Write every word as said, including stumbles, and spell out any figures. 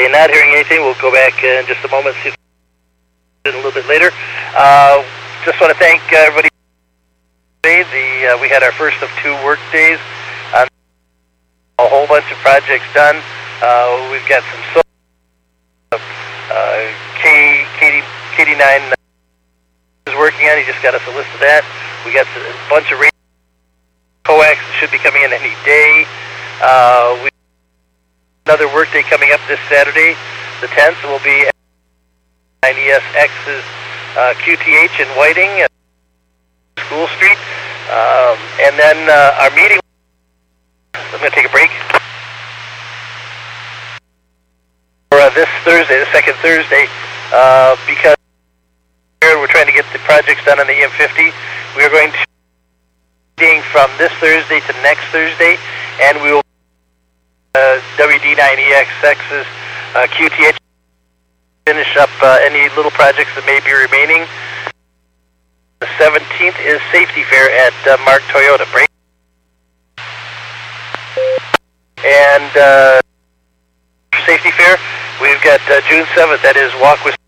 Okay, not hearing anything. We'll go back uh, in just a moment, see if a little bit later. Uh, just want to thank uh, everybody. Today, the uh, we had our first of two work days. Uh, a whole bunch of projects done. Uh, we've got some solar, uh, K, K D nine is working on. He just got us a list of that. We got a bunch of radio coax that should be coming in any day. Uh, we another work day coming up this Saturday, the tenth, will be nine E S X's uh, Q T H in Whiting at School Street. Um, and then uh, our meeting, I'm going to take a break. For uh, this Thursday, the second Thursday, uh, because we're trying to get the projects done on the E M fifty. We are going to be meeting from this Thursday to next Thursday, and we will uh, W D nine E X X's uh, Q T H finish up uh, any little projects that may be remaining. The seventeenth is Safety Fair at uh, Mark Toyota. Break. And uh, Safety Fair, we've got uh, June seventh, that is Walk with